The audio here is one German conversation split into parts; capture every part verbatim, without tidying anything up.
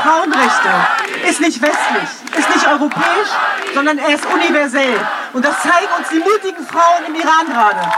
Frauenrechte ist nicht westlich, ist nicht europäisch, sondern er ist universell. Und das zeigen uns die mutigen Frauen im Iran gerade.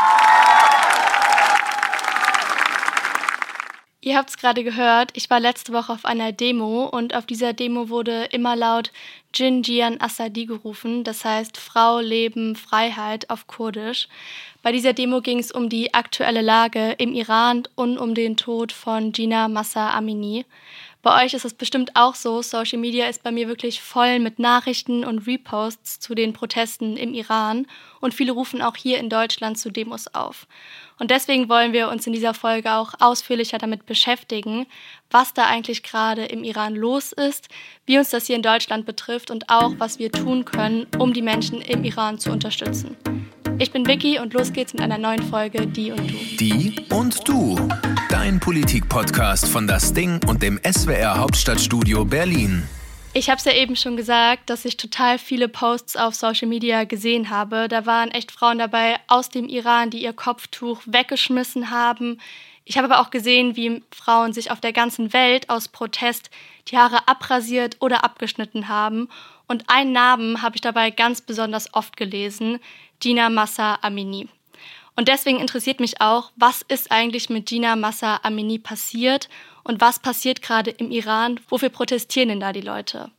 Ihr habt es gerade gehört, ich war letzte Woche auf einer Demo und auf dieser Demo wurde immer laut Jin Jiyan Azadi gerufen, das heißt Frau, Leben, Freiheit auf Kurdisch. Bei dieser Demo ging es um die aktuelle Lage im Iran und um den Tod von Jina Mahsa Amini. Bei euch ist es bestimmt auch so, Social Media ist bei mir wirklich voll mit Nachrichten und Reposts zu den Protesten im Iran und viele rufen auch hier in Deutschland zu Demos auf. Und deswegen wollen wir uns in dieser Folge auch ausführlicher damit beschäftigen, was da eigentlich gerade im Iran los ist, wie uns das hier in Deutschland betrifft und auch, was wir tun können, um die Menschen im Iran zu unterstützen. Ich bin Vicky und los geht's mit einer neuen Folge Die und Du. Die und Du, dein Politik-Podcast von Das Ding und dem S W R Hauptstadtstudio Berlin. Ich habe es ja eben schon gesagt, dass ich total viele Posts auf Social Media gesehen habe. Da waren echt Frauen dabei aus dem Iran, die ihr Kopftuch weggeschmissen haben. Ich habe aber auch gesehen, wie Frauen sich auf der ganzen Welt aus Protest die Haare abrasiert oder abgeschnitten haben. Und einen Namen habe ich dabei ganz besonders oft gelesen, Jina Mahsa Amini. Und deswegen interessiert mich auch, was ist eigentlich mit Jina Mahsa Amini passiert und was passiert gerade im Iran? Wofür protestieren denn da die Leute?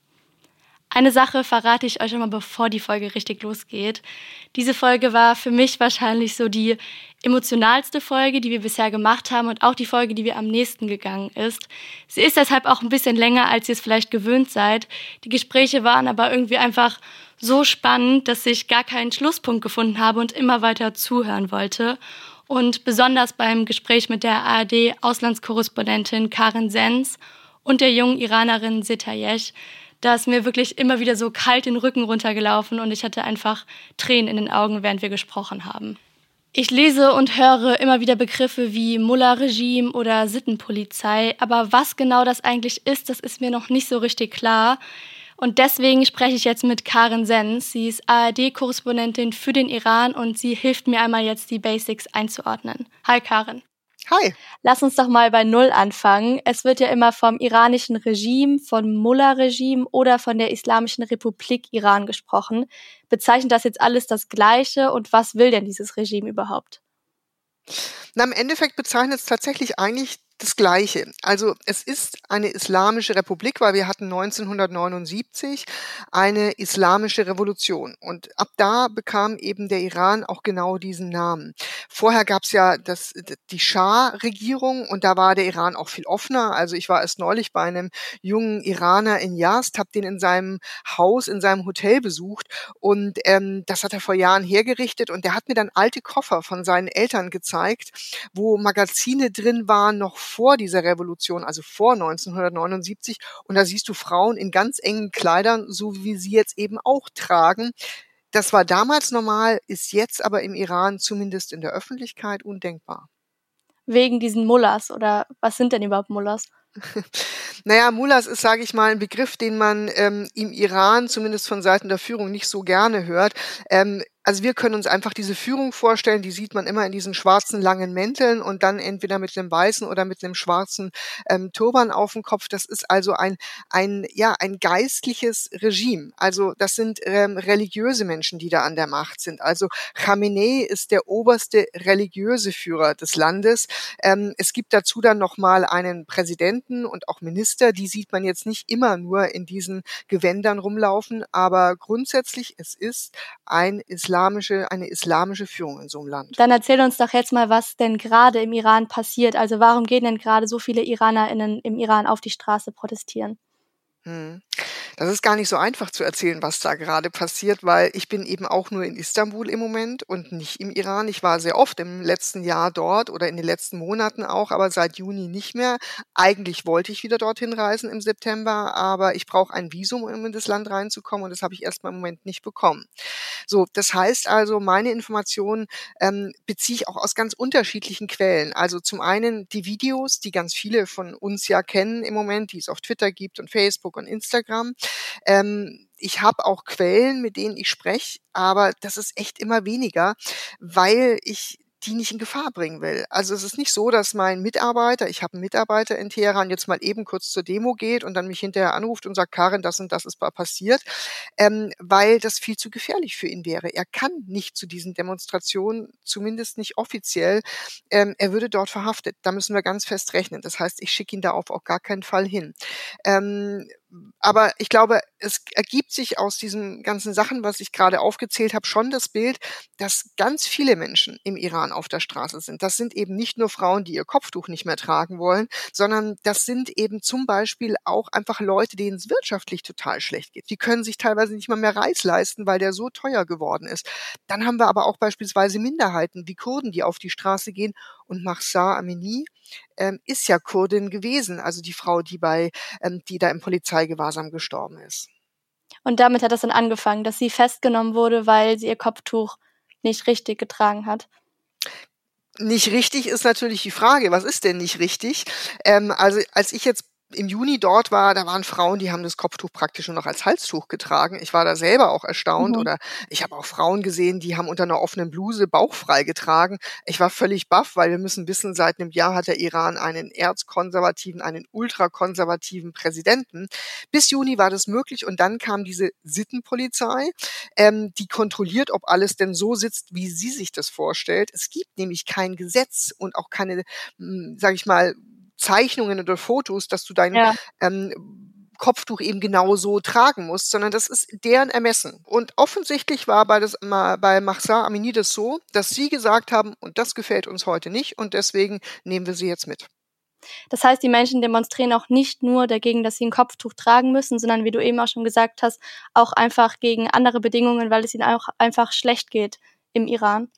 Eine Sache verrate ich euch schon mal, bevor die Folge richtig losgeht. Diese Folge war für mich wahrscheinlich so die emotionalste Folge, die wir bisher gemacht haben und auch die Folge, die mir am nächsten gegangen ist. Sie ist deshalb auch ein bisschen länger, als ihr es vielleicht gewöhnt seid. Die Gespräche waren aber irgendwie einfach so spannend, dass ich gar keinen Schlusspunkt gefunden habe und immer weiter zuhören wollte. Und besonders beim Gespräch mit der A R D-Auslandskorrespondentin Karin Sens und der jungen Iranerin Setayesh, da ist mir wirklich immer wieder so kalt den Rücken runtergelaufen und ich hatte einfach Tränen in den Augen, während wir gesprochen haben. Ich lese und höre immer wieder Begriffe wie Mullah-Regime oder Sittenpolizei, aber was genau das eigentlich ist, das ist mir noch nicht so richtig klar. Und deswegen spreche ich jetzt mit Karin Sens. Sie ist A R D-Korrespondentin für den Iran und sie hilft mir einmal jetzt, die Basics einzuordnen. Hi Karin. Hi. Lass uns doch mal bei Null anfangen. Es wird ja immer vom iranischen Regime, vom Mullah-Regime oder von der Islamischen Republik Iran gesprochen. Bezeichnet das jetzt alles das Gleiche und was will denn dieses Regime überhaupt? Na, im Endeffekt bezeichnet es tatsächlich eigentlich das Gleiche. Also es ist eine islamische Republik, weil wir hatten neunzehnhundertneunundsiebzig eine islamische Revolution. Und ab da bekam eben der Iran auch genau diesen Namen. Vorher gab es ja das, die Schah-Regierung und da war der Iran auch viel offener. Also ich war erst neulich bei einem jungen Iraner in Yazd, habe den in seinem Haus, in seinem Hotel besucht und ähm, das hat er vor Jahren hergerichtet und der hat mir dann alte Koffer von seinen Eltern gezeigt, wo Magazine drin waren, noch vor dieser Revolution, also vor neunzehnhundertneunundsiebzig. Und da siehst du Frauen in ganz engen Kleidern, so wie sie jetzt eben auch tragen. Das war damals normal, ist jetzt aber im Iran zumindest in der Öffentlichkeit undenkbar. Wegen diesen Mullahs oder was sind denn überhaupt Mullahs? Naja, Mullahs ist, sage ich mal, ein Begriff, den man ähm, im Iran zumindest von Seiten der Führung nicht so gerne hört. Ähm, Also wir können uns einfach diese Führung vorstellen, die sieht man immer in diesen schwarzen langen Mänteln und dann entweder mit einem weißen oder mit einem schwarzen ähm, Turban auf dem Kopf. Das ist also ein ein ja ein geistliches Regime. Also das sind ähm, religiöse Menschen, die da an der Macht sind. Also Khamenei ist der oberste religiöse Führer des Landes. Ähm, es gibt dazu dann noch mal einen Präsidenten und auch Minister. Die sieht man jetzt nicht immer nur in diesen Gewändern rumlaufen, aber grundsätzlich es ist ein Islam Islamische, eine islamische Führung in so einem Land. Dann erzähl uns doch jetzt mal, was denn gerade im Iran passiert. Also warum gehen denn gerade so viele IranerInnen im Iran auf die Straße protestieren? Hm. Das ist gar nicht so einfach zu erzählen, was da gerade passiert, weil ich bin eben auch nur in Istanbul im Moment und nicht im Iran. Ich war sehr oft im letzten Jahr dort oder in den letzten Monaten auch, aber seit Juni nicht mehr. Eigentlich wollte ich wieder dorthin reisen im September, aber ich brauche ein Visum, um in das Land reinzukommen und das habe ich erstmal im Moment nicht bekommen. So, das heißt also, meine Informationen ähm, beziehe ich auch aus ganz unterschiedlichen Quellen. Also zum einen die Videos, die ganz viele von uns ja kennen im Moment, die es auf Twitter gibt und Facebook und Instagram. Ähm, ich habe auch Quellen, mit denen ich spreche, aber das ist echt immer weniger, weil ich die nicht in Gefahr bringen will. Also es ist nicht so, dass mein Mitarbeiter, ich habe einen Mitarbeiter in Teheran, jetzt mal eben kurz zur Demo geht und dann mich hinterher anruft und sagt, Karin, das und das ist pa- passiert, ähm, weil das viel zu gefährlich für ihn wäre. Er kann nicht zu diesen Demonstrationen, zumindest nicht offiziell. Ähm, er würde dort verhaftet. Da müssen wir ganz fest rechnen. Das heißt, ich schicke ihn da auf auch gar keinen Fall hin. Ähm, aber ich glaube, es ergibt sich aus diesen ganzen Sachen, was ich gerade aufgezählt habe, schon das Bild, dass ganz viele Menschen im Iran auf der Straße sind. Das sind eben nicht nur Frauen, die ihr Kopftuch nicht mehr tragen wollen, sondern das sind eben zum Beispiel auch einfach Leute, denen es wirtschaftlich total schlecht geht. Die können sich teilweise nicht mal mehr Reis leisten, weil der so teuer geworden ist. Dann haben wir aber auch beispielsweise Minderheiten wie Kurden, die auf die Straße gehen. Und Mahsa Amini ähm, ist ja Kurdin gewesen, also die Frau, die bei, ähm, die da im Polizeigewahrsam gestorben ist. Und damit hat das dann angefangen, dass sie festgenommen wurde, weil sie ihr Kopftuch nicht richtig getragen hat. Nicht richtig ist natürlich die Frage, was ist denn nicht richtig? Ähm, also als ich jetzt im Juni dort war, da waren Frauen, die haben das Kopftuch praktisch nur noch als Halstuch getragen. Ich war da selber auch erstaunt. Mhm. Oder ich habe auch Frauen gesehen, die haben unter einer offenen Bluse bauchfrei getragen. Ich war völlig baff, weil wir müssen wissen, seit einem Jahr hat der Iran einen erzkonservativen, einen ultrakonservativen Präsidenten. Bis Juni war das möglich und dann kam diese Sittenpolizei, ähm, die kontrolliert, ob alles denn so sitzt, wie sie sich das vorstellt. Es gibt nämlich kein Gesetz und auch keine, sage ich mal, Zeichnungen oder Fotos, dass du dein Ja. ähm, Kopftuch eben genau so tragen musst, sondern das ist deren Ermessen. Und offensichtlich war bei, das, bei Mahsa Amini das so, dass sie gesagt haben, und das gefällt uns heute nicht und deswegen nehmen wir sie jetzt mit. Das heißt, die Menschen demonstrieren auch nicht nur dagegen, dass sie ein Kopftuch tragen müssen, sondern wie du eben auch schon gesagt hast, auch einfach gegen andere Bedingungen, weil es ihnen auch einfach schlecht geht im Iran.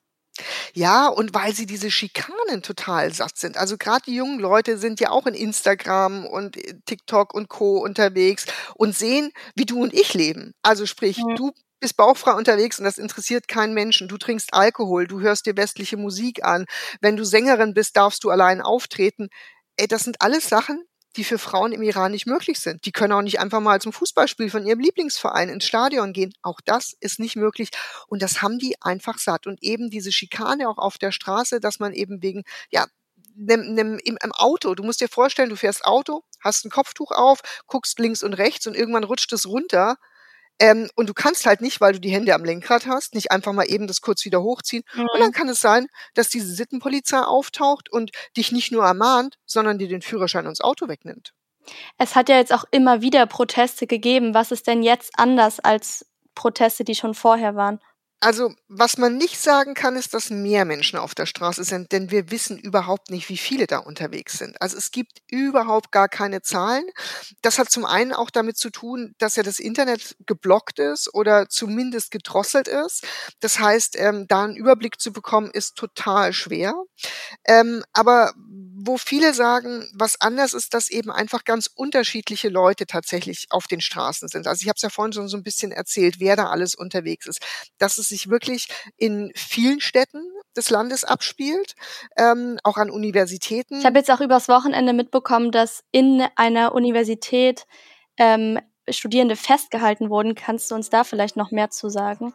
Ja, und weil sie diese Schikanen total satt sind. Also gerade die jungen Leute sind ja auch in Instagram und TikTok und Co. unterwegs und sehen, wie du und ich leben. Also sprich, Mhm. du bist bauchfrei unterwegs und das interessiert keinen Menschen. Du trinkst Alkohol, du hörst dir westliche Musik an. Wenn du Sängerin bist, darfst du allein auftreten. Ey, das sind alles Sachen, die für Frauen im Iran nicht möglich sind. Die können auch nicht einfach mal zum Fußballspiel von ihrem Lieblingsverein ins Stadion gehen. Auch das ist nicht möglich. Und das haben die einfach satt. Und eben diese Schikane auch auf der Straße, dass man eben wegen, ja, nem, nem, im, im Auto, du musst dir vorstellen, du fährst Auto, hast ein Kopftuch auf, guckst links und rechts und irgendwann rutscht es runter. Ähm, und du kannst halt nicht, weil du die Hände am Lenkrad hast, nicht einfach mal eben das kurz wieder hochziehen. Und dann Mhm. kann es sein, dass diese Sittenpolizei auftaucht und dich nicht nur ermahnt, sondern dir den Führerschein und das Auto wegnimmt. Es hat ja jetzt auch immer wieder Proteste gegeben. Was ist denn jetzt anders als Proteste, die schon vorher waren? Also, was man nicht sagen kann, ist, dass mehr Menschen auf der Straße sind, denn wir wissen überhaupt nicht, wie viele da unterwegs sind. Also, es gibt überhaupt gar keine Zahlen. Das hat zum einen auch damit zu tun, dass ja das Internet geblockt ist oder zumindest gedrosselt ist. Das heißt, ähm, da einen Überblick zu bekommen, ist total schwer. Ähm, aber wo viele sagen, was anders ist, dass eben einfach ganz unterschiedliche Leute tatsächlich auf den Straßen sind. Also ich habe es ja vorhin schon so ein bisschen erzählt, wer da alles unterwegs ist. Dass es sich wirklich in vielen Städten des Landes abspielt, ähm, auch an Ich habe Universitäten. jetzt auch übers Wochenende mitbekommen, dass in einer Universität ähm, Studierende festgehalten wurden. Kannst du uns da vielleicht noch mehr zu sagen?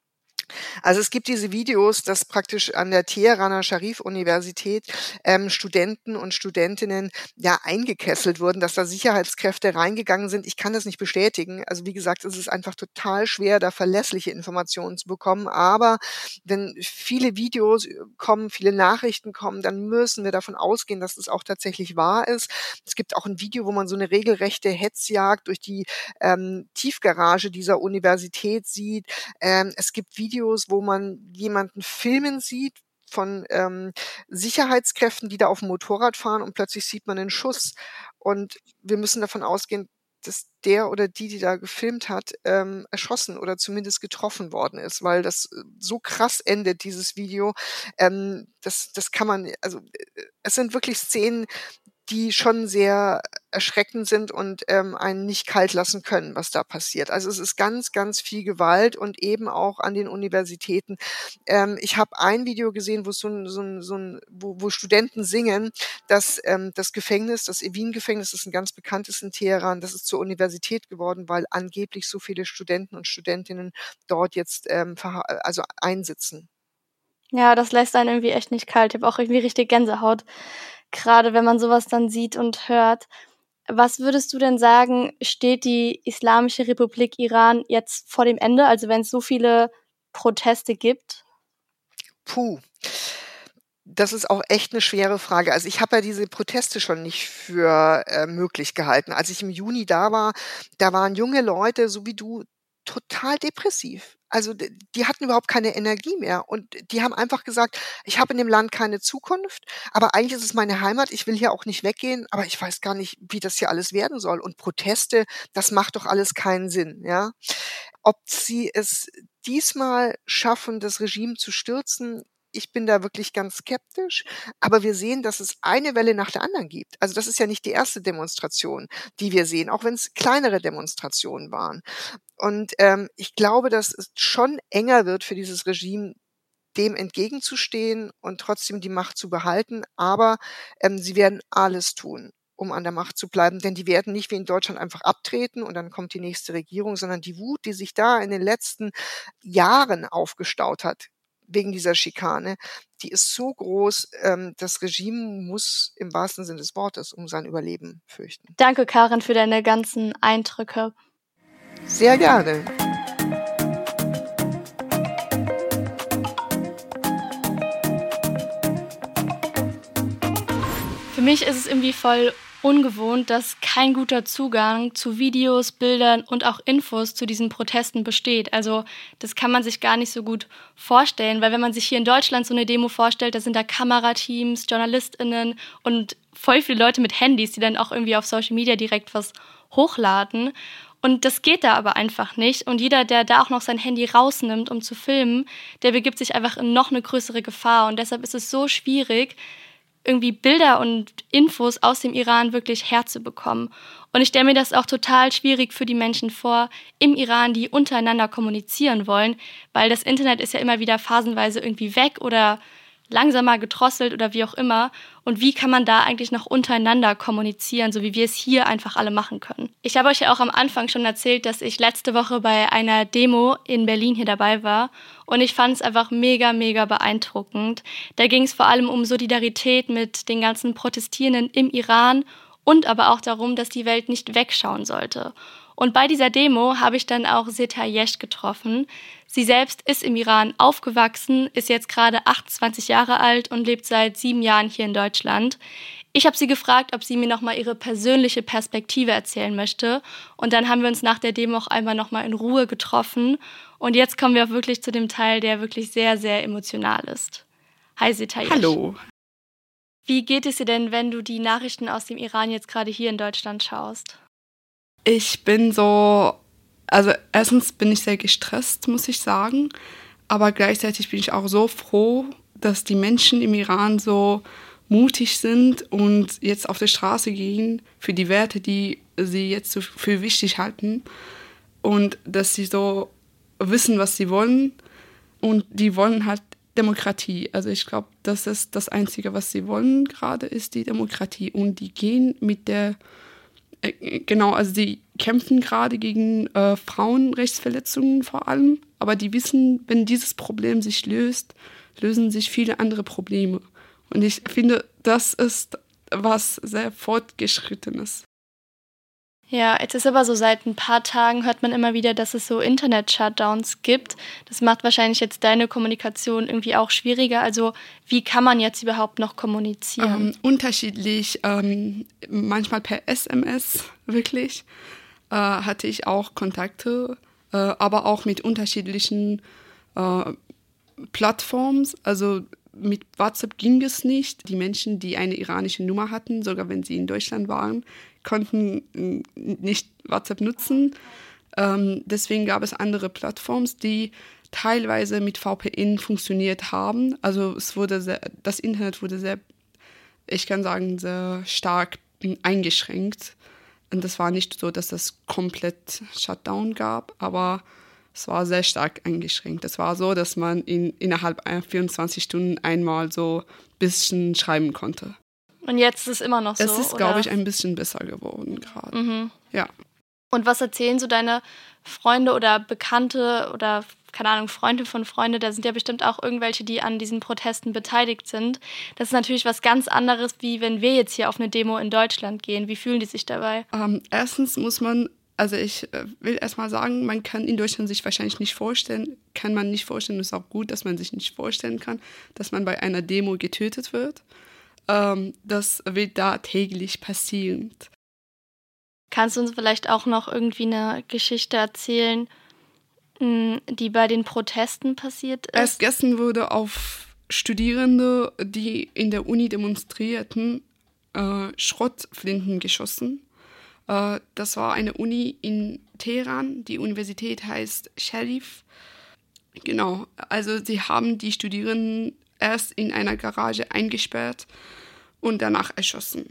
Also es gibt diese Videos, dass praktisch an der Teheraner Scharif-Universität ähm, Studenten und Studentinnen ja eingekesselt wurden, dass da Sicherheitskräfte reingegangen sind. Ich kann das nicht bestätigen. Also wie gesagt, es ist einfach total schwer, da verlässliche Informationen zu bekommen. Aber wenn viele Videos kommen, viele Nachrichten kommen, dann müssen wir davon ausgehen, dass das auch tatsächlich wahr ist. Es gibt auch ein Video, wo man so eine regelrechte Hetzjagd durch die ähm, Tiefgarage dieser Universität sieht. Ähm, es gibt Videos, wo man jemanden filmen sieht von ähm, Sicherheitskräften, die da auf dem Motorrad fahren und plötzlich sieht man einen Schuss. Und wir müssen davon ausgehen, dass der oder die, die da gefilmt hat, ähm, erschossen oder zumindest getroffen worden ist, weil das äh, so krass endet, dieses Video. Ähm, das, das kann man, also äh, es sind wirklich Szenen, die schon sehr erschreckend sind und ähm, einen nicht kalt lassen können, was da passiert. Also es ist ganz, ganz viel Gewalt und eben auch an den Universitäten. Ähm, ich habe ein Video gesehen, wo so ein, so ein, so ein, wo, wo Studenten singen, dass ähm, das Gefängnis, das Evin-Gefängnis, das ist ein ganz bekanntes in Teheran, das ist zur Universität geworden, weil angeblich so viele Studenten und Studentinnen dort jetzt ähm, verha- also einsitzen. Ja, das lässt einen irgendwie echt nicht kalt. Ich habe auch irgendwie richtig Gänsehaut, gerade wenn man sowas dann sieht und hört. Was würdest du denn sagen, steht die Islamische Republik Iran jetzt vor dem Ende? Also wenn es so viele Proteste gibt? Puh. Das ist auch echt eine schwere Frage. Also, ich habe ja diese Proteste schon nicht für, äh, möglich gehalten. Als ich im Juni da war, da waren junge Leute, so wie du, total depressiv. Also, d die hatten überhaupt keine Energie mehr und die haben einfach gesagt: „Ich habe in dem Land keine Zukunft, aber eigentlich ist es meine Heimat. Ich will hier auch nicht weggehen, aber ich weiß gar nicht, wie das hier alles werden soll. Und Proteste, das macht doch alles keinen Sinn“, ja? Ob sie es diesmal schaffen, das Regime zu stürzen, ich bin da wirklich ganz skeptisch, aber wir sehen, dass es eine Welle nach der anderen gibt. Also, das ist ja nicht die erste Demonstration, die wir sehen, auch wenn es kleinere Demonstrationen waren. Und, ähm, ich glaube, dass es schon enger wird für dieses Regime, dem entgegenzustehen und trotzdem die Macht zu behalten. Aber, ähm, sie werden alles tun, um an der Macht zu bleiben, denn die werden nicht wie in Deutschland einfach abtreten und dann kommt die nächste Regierung, sondern die Wut, die sich da in den letzten Jahren aufgestaut hat wegen dieser Schikane, die ist so groß, ähm, das Regime muss im wahrsten Sinne des Wortes um sein Überleben fürchten. Danke, Karin, für deine ganzen Eindrücke. Sehr gerne. Für mich ist es irgendwie voll ungewohnt, dass kein guter Zugang zu Videos, Bildern und auch Infos zu diesen Protesten besteht. Also das kann man sich gar nicht so gut vorstellen, weil wenn man sich hier in Deutschland so eine Demo vorstellt, da sind da Kamerateams, JournalistInnen und voll viele Leute mit Handys, die dann auch irgendwie auf Social Media direkt was hochladen. Und das geht da aber einfach nicht. Und jeder, der da auch noch sein Handy rausnimmt, um zu filmen, der begibt sich einfach in noch eine größere Gefahr. Und deshalb ist es so schwierig, irgendwie Bilder und Infos aus dem Iran wirklich herzubekommen. Und ich stelle mir das auch total schwierig für die Menschen vor im Iran, die untereinander kommunizieren wollen, weil das Internet ist ja immer wieder phasenweise irgendwie weg oder langsamer gedrosselt oder wie auch immer. Und wie kann man da eigentlich noch untereinander kommunizieren, so wie wir es hier einfach alle machen können? Ich habe euch ja auch am Anfang schon erzählt, dass ich letzte Woche bei einer Demo in Berlin hier dabei war. Und ich fand es einfach mega, mega beeindruckend. Da ging es vor allem um Solidarität mit den ganzen Protestierenden im Iran und aber auch darum, dass die Welt nicht wegschauen sollte. Und bei dieser Demo habe ich dann auch Seta Yesh getroffen. Sie selbst ist im Iran aufgewachsen, ist jetzt gerade achtundzwanzig Jahre alt und lebt seit sieben Jahren hier in Deutschland. Ich habe sie gefragt, ob sie mir nochmal ihre persönliche Perspektive erzählen möchte. Und dann haben wir uns nach der Demo auch einmal nochmal in Ruhe getroffen. Und jetzt kommen wir auch wirklich zu dem Teil, der wirklich sehr, sehr emotional ist. Hi Seta Yesh. Hallo. Wie geht es dir denn, wenn du die Nachrichten aus dem Iran jetzt gerade hier in Deutschland schaust? Ich bin so, also erstens bin ich sehr gestresst, muss ich sagen, aber gleichzeitig bin ich auch so froh, dass die Menschen im Iran so mutig sind und jetzt auf die Straße gehen für die Werte, die sie jetzt so für wichtig halten und dass sie so wissen, was sie wollen und die wollen halt Demokratie. Also ich glaube, das ist das Einzige, was sie wollen gerade, ist die Demokratie und die gehen mit der Genau, also die kämpfen gerade gegen äh, Frauenrechtsverletzungen vor allem, aber die wissen, wenn dieses Problem sich löst, lösen sich viele andere Probleme. Und ich finde, das ist was sehr Fortgeschrittenes. Ja, jetzt ist aber so, seit ein paar Tagen hört man immer wieder, dass es so Internet-Shutdowns gibt. Das macht wahrscheinlich jetzt deine Kommunikation irgendwie auch schwieriger. Also wie kann man jetzt überhaupt noch kommunizieren? Ähm, unterschiedlich, ähm, manchmal per S M S wirklich, äh, hatte ich auch Kontakte, äh, aber auch mit unterschiedlichen äh, Plattformen. Also mit WhatsApp ging es nicht. Die Menschen, die eine iranische Nummer hatten, sogar wenn sie in Deutschland waren, konnten nicht WhatsApp nutzen. Ähm, deswegen gab es andere Plattformen, die teilweise mit V P N funktioniert haben. Also es wurde sehr, das Internet wurde sehr, ich kann sagen, sehr stark eingeschränkt. Und das war nicht so, dass das komplett Shutdown gab, aber es war sehr stark eingeschränkt. Es war so, dass man in, innerhalb vierundzwanzig Stunden einmal so ein bisschen schreiben konnte. Und jetzt ist es immer noch so, Es ist, glaube ich, ein bisschen besser geworden gerade. Mhm. Ja. Und was erzählen so deine Freunde oder Bekannte oder keine Ahnung, Freunde von Freunde, da sind ja bestimmt auch irgendwelche, die an diesen Protesten beteiligt sind. Das ist natürlich was ganz anderes, wie wenn wir jetzt hier auf eine Demo in Deutschland gehen. Wie fühlen die sich dabei? Ähm, erstens muss man, also ich äh, will erstmal sagen, man kann in Deutschland sich wahrscheinlich nicht vorstellen, kann man nicht vorstellen, es ist auch gut, dass man sich nicht vorstellen kann, dass man bei einer Demo getötet wird. Ähm, das wird da täglich passieren. Kannst du uns vielleicht auch noch irgendwie eine Geschichte erzählen, die bei den Protesten passiert ist? Erst gestern wurde auf Studierende, die in der Uni demonstrierten, äh, Schrotflinten geschossen. Äh, das war eine Uni in Teheran. Die Universität heißt Sharif. Genau, also sie haben die Studierenden erst in einer Garage eingesperrt und danach erschossen.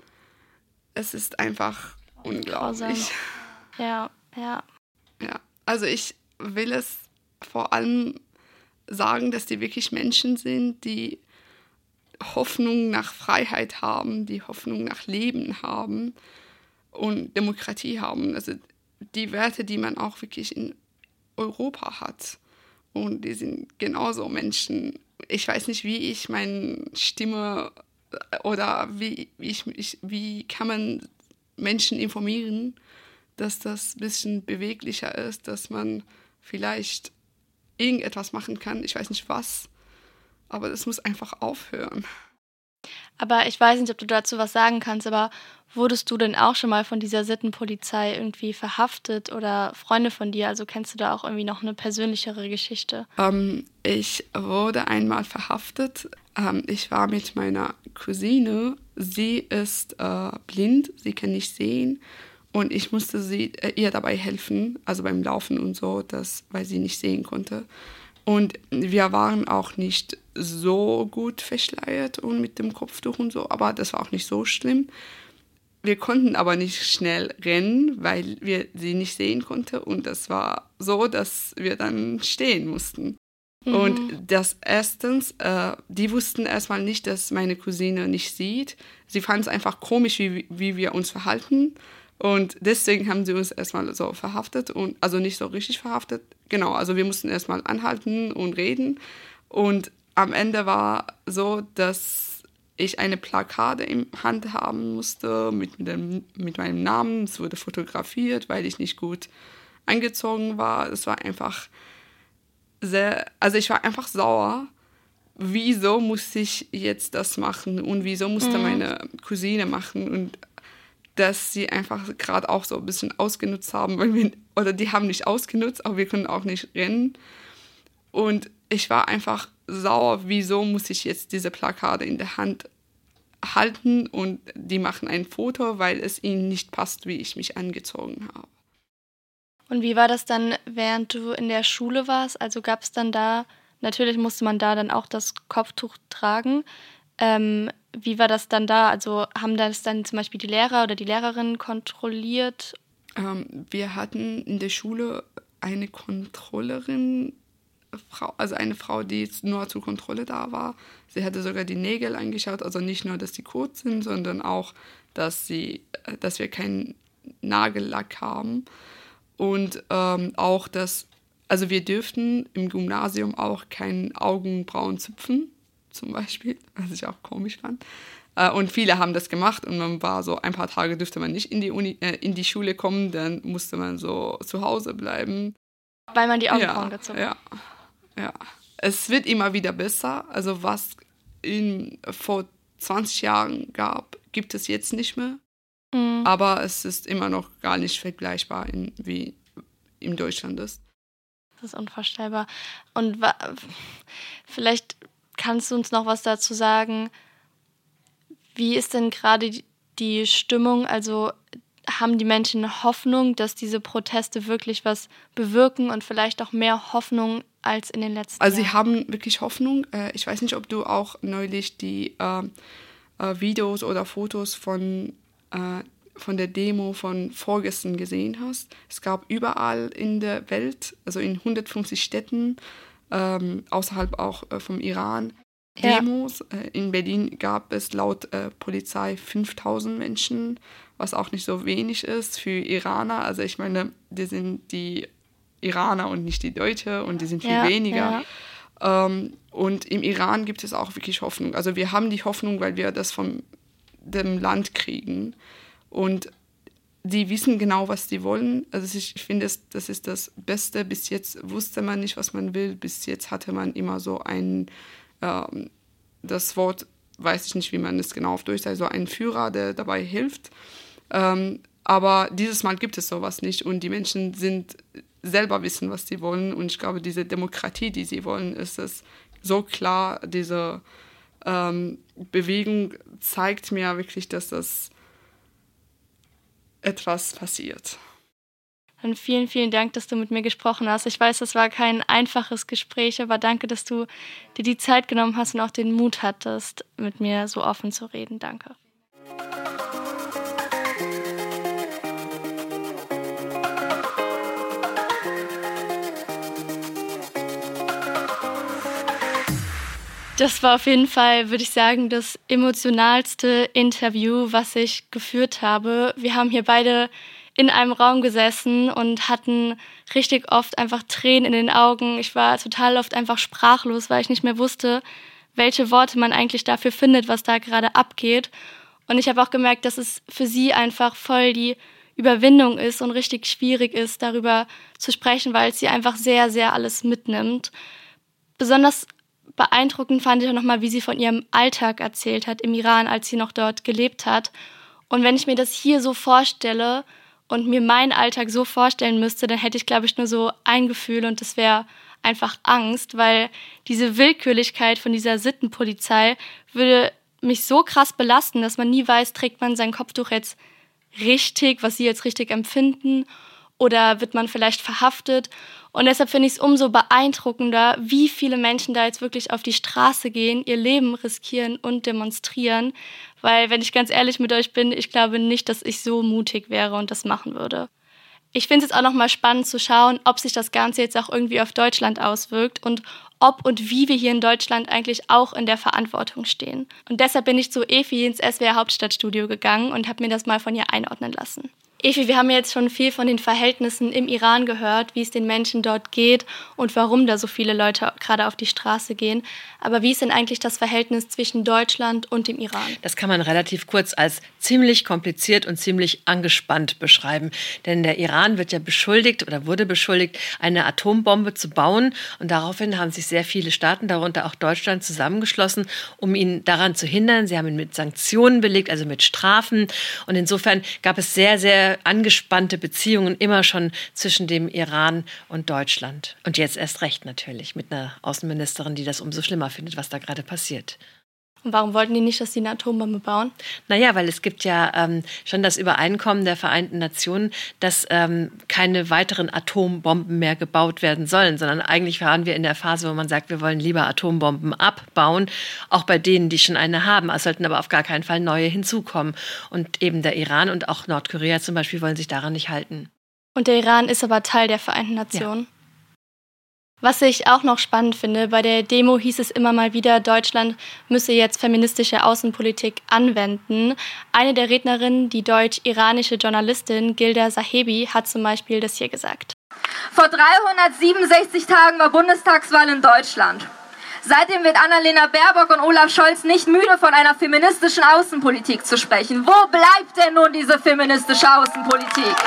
Es ist einfach unglaublich. Grausam. Ja, ja. Ja, also ich will es vor allem sagen, dass die wirklich Menschen sind, die Hoffnung nach Freiheit haben, die Hoffnung nach Leben haben und Demokratie haben. Also die Werte, die man auch wirklich in Europa hat. Und die sind genauso Menschen. Ich weiß nicht, wie ich meine Stimme oder wie, wie, ich, ich, wie kann man Menschen informieren, dass das ein bisschen beweglicher ist, dass man vielleicht irgendetwas machen kann. Ich weiß nicht was, aber das muss einfach aufhören. Aber ich weiß nicht, ob du dazu was sagen kannst, aber wurdest du denn auch schon mal von dieser Sittenpolizei irgendwie verhaftet oder Freunde von dir? Also kennst du da auch irgendwie noch eine persönlichere Geschichte? Ähm, ich wurde einmal verhaftet. Ähm, ich war mit meiner Cousine. Sie ist äh, blind, sie kann nicht sehen. Und ich musste sie, äh, ihr dabei helfen, also beim Laufen und so, das, weil sie nicht sehen konnte. Und wir waren auch nicht so gut verschleiert und mit dem Kopftuch und so, aber das war auch nicht so schlimm. Wir konnten aber nicht schnell rennen, weil wir sie nicht sehen konnten. Und das war so, dass wir dann stehen mussten. Mhm. Und das erstens, äh, die wussten erstmal nicht, dass meine Cousine nicht sieht. Sie fanden es einfach komisch, wie, wie wir uns verhalten. Und deswegen haben sie uns erstmal so verhaftet, und also nicht so richtig verhaftet. Genau, also wir mussten erstmal anhalten und reden. Und am Ende war so, dass ich eine Plakate in Hand haben musste mit, mit, dem, mit meinem Namen. Es wurde fotografiert, weil ich nicht gut angezogen war. Es war einfach sehr, also ich war einfach sauer. Wieso musste ich jetzt das machen und wieso musste mhm. meine Cousine machen, und dass sie einfach gerade auch so ein bisschen ausgenutzt haben, weil wir, oder die haben nicht ausgenutzt, aber wir können auch nicht rennen. Und ich war einfach sauer, wieso muss ich jetzt diese Plakate in der Hand halten und die machen ein Foto, weil es ihnen nicht passt, wie ich mich angezogen habe. Und wie war das dann, während du in der Schule warst? Also gab es dann da, natürlich musste man da dann auch das Kopftuch tragen. Ähm, wie war das dann da? Also haben das dann zum Beispiel die Lehrer oder die Lehrerinnen kontrolliert? Ähm, wir hatten in der Schule eine Kontrollerin, Frau, also eine Frau, die jetzt nur zur Kontrolle da war. Sie hatte sogar die Nägel angeschaut, also nicht nur, dass die kurz sind, sondern auch, dass, sie, dass wir keinen Nagellack haben. Und ähm, auch, dass, also wir dürften im Gymnasium auch keine Augenbrauen zupfen, zum Beispiel, was ich auch komisch fand. Äh, und viele haben das gemacht und man war so, ein paar Tage dürfte man nicht in die Uni, äh, in die Schule kommen, dann musste man so zu Hause bleiben. Weil man die Augenbrauen ja, gezogen hat. Ja, ja. Es wird immer wieder besser. Also was in, vor zwanzig Jahren gab, gibt es jetzt nicht mehr. Mhm. Aber es ist immer noch gar nicht vergleichbar, in, wie in Deutschland ist. Das ist unvorstellbar. Und wa- vielleicht kannst du uns noch was dazu sagen? Wie ist denn gerade die Stimmung? Also haben die Menschen Hoffnung, dass diese Proteste wirklich was bewirken und vielleicht auch mehr Hoffnung als in den letzten also Jahren? Also sie haben wirklich Hoffnung. Ich weiß nicht, ob du auch neulich die äh, äh, Videos oder Fotos von, äh, von der Demo von vorgestern gesehen hast. Es gab überall in der Welt, also in hundertfünfzig Städten, ähm, außerhalb auch äh, vom Iran, Demos. Ja. Äh, in Berlin gab es laut äh, Polizei fünftausend Menschen, was auch nicht so wenig ist für Iraner. Also ich meine, die sind die Iraner und nicht die Deutsche und die sind viel ja, weniger. Ja. Ähm, und im Iran gibt es auch wirklich Hoffnung. Also wir haben die Hoffnung, weil wir das von dem Land kriegen. Und die wissen genau, was sie wollen. Also ich, ich finde, das, das ist das Beste. Bis jetzt wusste man nicht, was man will. Bis jetzt hatte man immer so ein, ähm, das Wort, weiß ich nicht, wie man es genau auf Deutsch sagt, so ein Führer, der dabei hilft. Ähm, aber dieses Mal gibt es sowas nicht. Und die Menschen sind selber wissen, was sie wollen. Und ich glaube, diese Demokratie, die sie wollen, ist es so klar, diese ähm, Bewegung zeigt mir wirklich, dass das etwas passiert. Dann vielen, vielen Dank, dass du mit mir gesprochen hast. Ich weiß, das war kein einfaches Gespräch, aber danke, dass du dir die Zeit genommen hast und auch den Mut hattest, mit mir so offen zu reden. Danke. Das war auf jeden Fall, würde ich sagen, das emotionalste Interview, was ich geführt habe. Wir haben hier beide in einem Raum gesessen und hatten richtig oft einfach Tränen in den Augen. Ich war total oft einfach sprachlos, weil ich nicht mehr wusste, welche Worte man eigentlich dafür findet, was da gerade abgeht. Und ich habe auch gemerkt, dass es für sie einfach voll die Überwindung ist und richtig schwierig ist, darüber zu sprechen, weil sie einfach sehr, sehr alles mitnimmt. Besonders beeindruckend fand ich auch nochmal, wie sie von ihrem Alltag erzählt hat im Iran, als sie noch dort gelebt hat. Und wenn ich mir das hier so vorstelle und mir meinen Alltag so vorstellen müsste, dann hätte ich, glaube ich, nur so ein Gefühl und das wäre einfach Angst, weil diese Willkürlichkeit von dieser Sittenpolizei würde mich so krass belasten, dass man nie weiß, trägt man sein Kopftuch jetzt richtig, was sie jetzt richtig empfinden, oder wird man vielleicht verhaftet. Und deshalb finde ich es umso beeindruckender, wie viele Menschen da jetzt wirklich auf die Straße gehen, ihr Leben riskieren und demonstrieren. Weil, wenn ich ganz ehrlich mit euch bin, ich glaube nicht, dass ich so mutig wäre und das machen würde. Ich finde es jetzt auch nochmal spannend zu schauen, ob sich das Ganze jetzt auch irgendwie auf Deutschland auswirkt und ob und wie wir hier in Deutschland eigentlich auch in der Verantwortung stehen. Und deshalb bin ich zu Efi ins S W R Hauptstadtstudio gegangen und habe mir das mal von ihr einordnen lassen. Efi, wir haben jetzt schon viel von den Verhältnissen im Iran gehört, wie es den Menschen dort geht und warum da so viele Leute gerade auf die Straße gehen. Aber wie ist denn eigentlich das Verhältnis zwischen Deutschland und dem Iran? Das kann man relativ kurz als ziemlich kompliziert und ziemlich angespannt beschreiben. Denn der Iran wird ja beschuldigt oder wurde beschuldigt, eine Atombombe zu bauen. Und daraufhin haben sich sehr viele Staaten, darunter auch Deutschland, zusammengeschlossen, um ihn daran zu hindern. Sie haben ihn mit Sanktionen belegt, also mit Strafen. Und insofern gab es sehr, sehr angespannte Beziehungen immer schon zwischen dem Iran und Deutschland. Und jetzt erst recht natürlich mit einer Außenministerin, die das umso schlimmer findet, was da gerade passiert. Und warum wollten die nicht, dass sie eine Atombombe bauen? Naja, weil es gibt ja ähm, schon das Übereinkommen der Vereinten Nationen, dass ähm, keine weiteren Atombomben mehr gebaut werden sollen, sondern eigentlich waren wir in der Phase, wo man sagt, wir wollen lieber Atombomben abbauen, auch bei denen, die schon eine haben. Es sollten aber auf gar keinen Fall neue hinzukommen. Und eben der Iran und auch Nordkorea zum Beispiel wollen sich daran nicht halten. Und der Iran ist aber Teil der Vereinten Nationen? Ja. Was ich auch noch spannend finde, bei der Demo hieß es immer mal wieder, Deutschland müsse jetzt feministische Außenpolitik anwenden. Eine der Rednerinnen, die deutsch-iranische Journalistin Gilda Sahebi, hat zum Beispiel das hier gesagt. Vor dreihundertsiebenundsechzig Tagen war Bundestagswahl in Deutschland. Seitdem wird Annalena Baerbock und Olaf Scholz nicht müde, von einer feministischen Außenpolitik zu sprechen. Wo bleibt denn nun diese feministische Außenpolitik?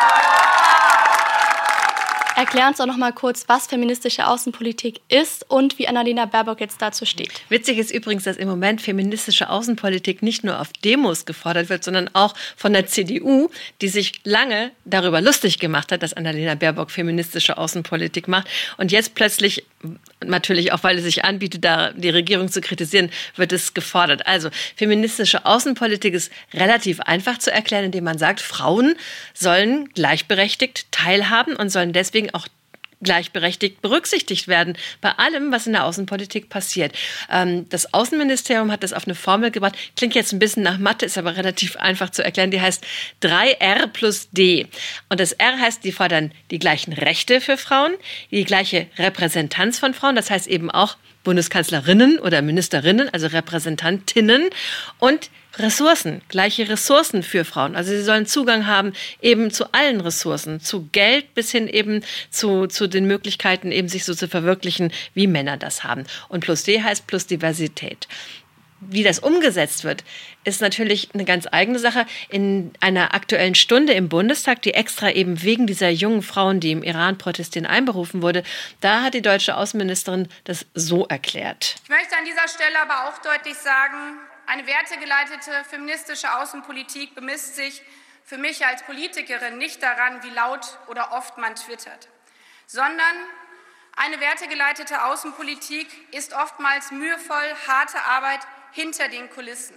Erklär uns doch noch mal kurz, was feministische Außenpolitik ist und wie Annalena Baerbock jetzt dazu steht. Witzig ist übrigens, dass im Moment feministische Außenpolitik nicht nur auf Demos gefordert wird, sondern auch von der C D U, die sich lange darüber lustig gemacht hat, dass Annalena Baerbock feministische Außenpolitik macht. Und jetzt plötzlich, natürlich auch, weil es sich anbietet, da die Regierung zu kritisieren, wird es gefordert. Also feministische Außenpolitik ist relativ einfach zu erklären, indem man sagt, Frauen sollen gleichberechtigt teilhaben und sollen deswegen auch gleichberechtigt berücksichtigt werden bei allem, was in der Außenpolitik passiert. Das Außenministerium hat das auf eine Formel gebracht. Klingt jetzt ein bisschen nach Mathe, ist aber relativ einfach zu erklären. Die heißt drei R plus D. Und das R heißt, die fordern die gleichen Rechte für Frauen, die gleiche Repräsentanz von Frauen, das heißt eben auch Bundeskanzlerinnen oder Ministerinnen, also Repräsentantinnen und Ressourcen, gleiche Ressourcen für Frauen. Also sie sollen Zugang haben eben zu allen Ressourcen, zu Geld bis hin eben zu, zu den Möglichkeiten, eben sich so zu verwirklichen, wie Männer das haben. Und plus D heißt plus Diversität. Wie das umgesetzt wird, ist natürlich eine ganz eigene Sache. In einer aktuellen Stunde im Bundestag, die extra eben wegen dieser jungen Frauen, die im Iran protestieren, einberufen wurde, da hat die deutsche Außenministerin das so erklärt. Ich möchte an dieser Stelle aber auch deutlich sagen, eine wertegeleitete feministische Außenpolitik bemisst sich für mich als Politikerin nicht daran, wie laut oder oft man twittert, sondern eine wertegeleitete Außenpolitik ist oftmals mühevoll, harte Arbeit hinter den Kulissen.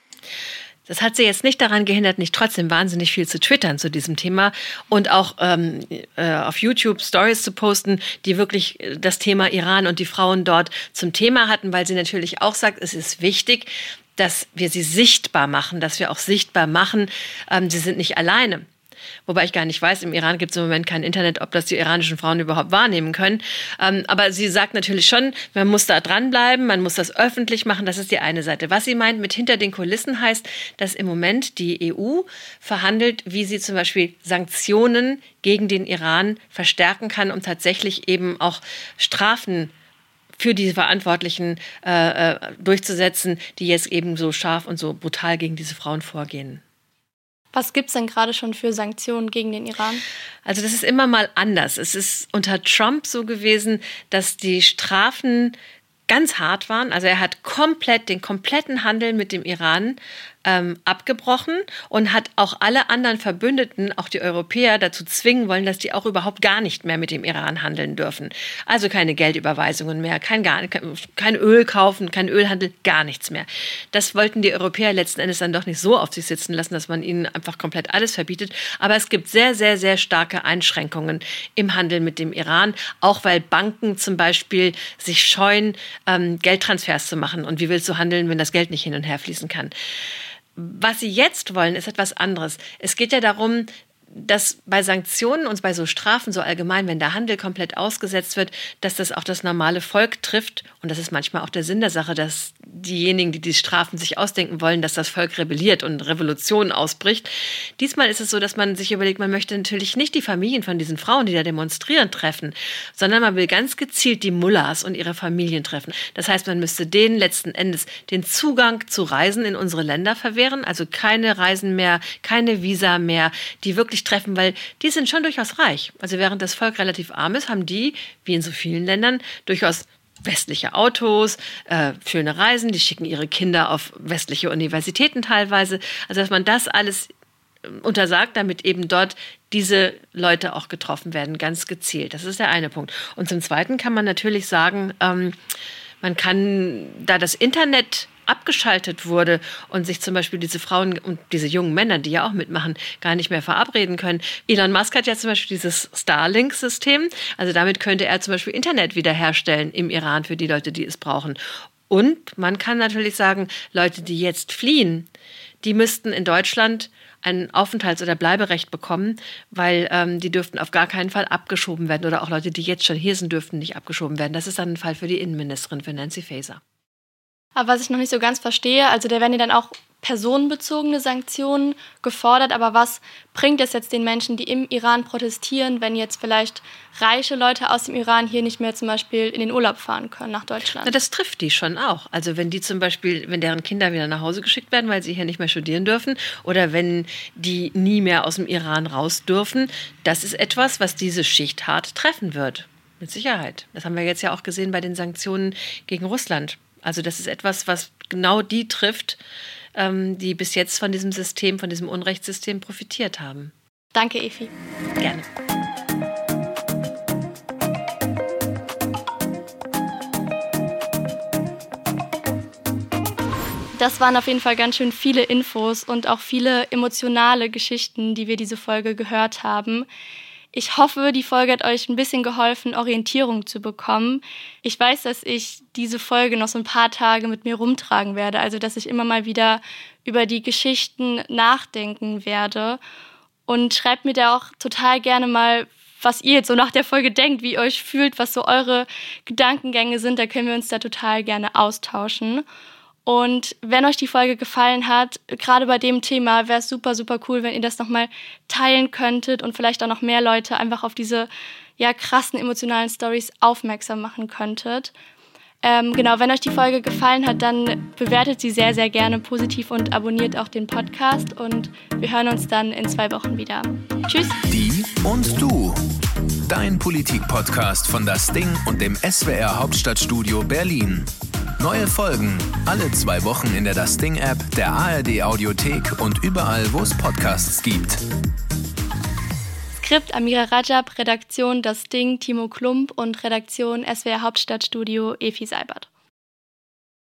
Das hat sie jetzt nicht daran gehindert, nicht trotzdem wahnsinnig viel zu twittern zu diesem Thema und auch ähm, äh, auf YouTube Stories zu posten, die wirklich das Thema Iran und die Frauen dort zum Thema hatten, weil sie natürlich auch sagt, es ist wichtig, dass wir sie sichtbar machen, dass wir auch sichtbar machen, ähm, sie sind nicht alleine. Wobei ich gar nicht weiß, im Iran gibt es im Moment kein Internet, ob das die iranischen Frauen überhaupt wahrnehmen können. Ähm, aber sie sagt natürlich schon, man muss da dranbleiben, man muss das öffentlich machen, das ist die eine Seite. Was sie meint mit hinter den Kulissen heißt, dass im Moment die E U verhandelt, wie sie zum Beispiel Sanktionen gegen den Iran verstärken kann, um tatsächlich eben auch Strafen für die Verantwortlichen äh, durchzusetzen, die jetzt eben so scharf und so brutal gegen diese Frauen vorgehen. Was gibt es denn gerade schon für Sanktionen gegen den Iran? Also das ist immer mal anders. Es ist unter Trump so gewesen, dass die Strafen ganz hart waren. Also er hat komplett den kompletten Handel mit dem Iran ähm, abgebrochen und hat auch alle anderen Verbündeten, auch die Europäer, dazu zwingen wollen, dass die auch überhaupt gar nicht mehr mit dem Iran handeln dürfen. Also keine Geldüberweisungen mehr, kein, gar, kein Öl kaufen, kein Ölhandel, gar nichts mehr. Das wollten die Europäer letzten Endes dann doch nicht so auf sich sitzen lassen, dass man ihnen einfach komplett alles verbietet. Aber es gibt sehr, sehr, sehr starke Einschränkungen im Handel mit dem Iran, auch weil Banken zum Beispiel sich scheuen, ähm, Geldtransfers zu machen. Und wie willst du handeln, wenn das Geld nicht hin und her fließen kann? Was sie jetzt wollen, ist etwas anderes. Es geht ja darum, dass bei Sanktionen und bei so Strafen so allgemein, wenn der Handel komplett ausgesetzt wird, dass das auch das normale Volk trifft. Und das ist manchmal auch der Sinn der Sache, dass diejenigen, die die Strafen sich ausdenken wollen, dass das Volk rebelliert und Revolution ausbricht. Diesmal ist es so, dass man sich überlegt, man möchte natürlich nicht die Familien von diesen Frauen, die da demonstrieren, treffen, sondern man will ganz gezielt die Mullahs und ihre Familien treffen. Das heißt, man müsste denen letzten Endes den Zugang zu Reisen in unsere Länder verwehren, also keine Reisen mehr, keine Visa mehr, die wirklich treffen, weil die sind schon durchaus reich. Also während das Volk relativ arm ist, haben die, wie in so vielen Ländern, durchaus westliche Autos, äh, schöne Reisen, die schicken ihre Kinder auf westliche Universitäten teilweise. Also dass man das alles untersagt, damit eben dort diese Leute auch getroffen werden, ganz gezielt. Das ist der eine Punkt. Und zum Zweiten kann man natürlich sagen, ähm, man kann, da das Internet abgeschaltet wurde und sich zum Beispiel diese Frauen und diese jungen Männer, die ja auch mitmachen, gar nicht mehr verabreden können. Elon Musk hat ja zum Beispiel dieses Starlink-System. Also damit könnte er zum Beispiel Internet wiederherstellen im Iran für die Leute, die es brauchen. Und man kann natürlich sagen, Leute, die jetzt fliehen, die müssten in Deutschland ein Aufenthalts- oder Bleiberecht bekommen, weil ähm, die dürften auf gar keinen Fall abgeschoben werden. Oder auch Leute, die jetzt schon hier sind, dürften nicht abgeschoben werden. Das ist dann ein Fall für die Innenministerin, für Nancy Faeser. Aber was ich noch nicht so ganz verstehe, also da werden ja dann auch personenbezogene Sanktionen gefordert, aber was bringt es jetzt den Menschen, die im Iran protestieren, wenn jetzt vielleicht reiche Leute aus dem Iran hier nicht mehr zum Beispiel in den Urlaub fahren können nach Deutschland? Na, das trifft die schon auch. Also wenn die zum Beispiel, wenn deren Kinder wieder nach Hause geschickt werden, weil sie hier nicht mehr studieren dürfen oder wenn die nie mehr aus dem Iran raus dürfen, das ist etwas, was diese Schicht hart treffen wird. Mit Sicherheit. Das haben wir jetzt ja auch gesehen bei den Sanktionen gegen Russland. Also das ist etwas, was genau die trifft, ähm, die bis jetzt von diesem System, von diesem Unrechtssystem profitiert haben. Danke, Efi. Gerne. Das waren auf jeden Fall ganz schön viele Infos und auch viele emotionale Geschichten, die wir diese Folge gehört haben. Ich hoffe, die Folge hat euch ein bisschen geholfen, Orientierung zu bekommen. Ich weiß, dass ich diese Folge noch so ein paar Tage mit mir rumtragen werde, also dass ich immer mal wieder über die Geschichten nachdenken werde. Und schreibt mir da auch total gerne mal, was ihr jetzt so nach der Folge denkt, wie ihr euch fühlt, was so eure Gedankengänge sind. Da können wir uns da total gerne austauschen. Und wenn euch die Folge gefallen hat, gerade bei dem Thema, wäre es super, super cool, wenn ihr das nochmal teilen könntet und vielleicht auch noch mehr Leute einfach auf diese ja, krassen emotionalen Storys aufmerksam machen könntet. Ähm, genau, wenn euch die Folge gefallen hat, dann bewertet sie sehr, sehr gerne positiv und abonniert auch den Podcast. Und wir hören uns dann in zwei Wochen wieder. Tschüss. Die und du. Dein Politik-Podcast von Das Ding und dem S W R Hauptstadtstudio Berlin. Neue Folgen alle zwei Wochen in der Das Ding-App, der A R D-Audiothek und überall, wo es Podcasts gibt. Skript Amira Rajab, Redaktion Das Ding Timo Klump und Redaktion S W R Hauptstadtstudio Efi Seibert.